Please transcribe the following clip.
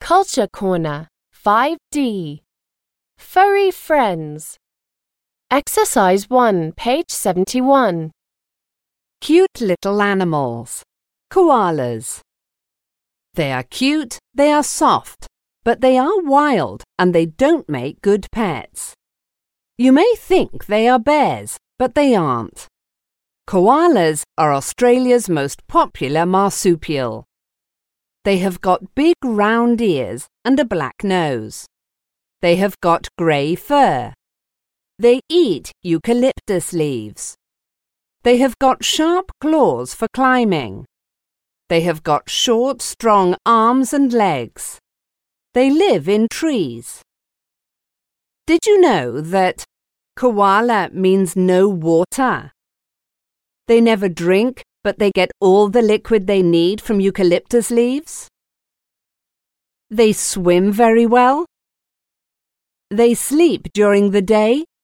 Culture Corner 5D. Furry Friends. Exercise 1, page 71. Cute little animals. Koalas. They are cute, they are soft, but they are wild and they don't make good pets. You may think they are bears, but they aren't. Koalas are Australia's most popular marsupial. They have got big round ears and a black nose. They have got grey fur. They eat eucalyptus leaves. They have got sharp claws for climbing. They have got short, strong arms and legs. They live in trees. Did you know that koala means no water? They never drink, but they get all the liquid they need from eucalyptus leaves. They swim very well. They sleep during the day